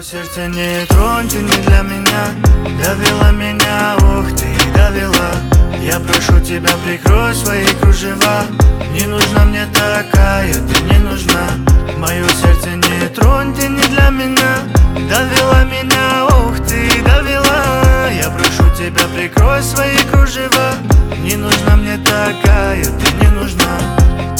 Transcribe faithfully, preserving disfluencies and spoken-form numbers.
Мое сердце не тронь, ты не для меня. Довела меня, ух ты, довела. Я прошу тебя, прикрой свои кружева. Не нужна мне такая, ты не нужна. Мое сердце не тронь, ты не для меня. Довела меня, ух ты, довела. Я прошу тебя, прикрой свои кружева. Не нужна мне такая, ты не нужна.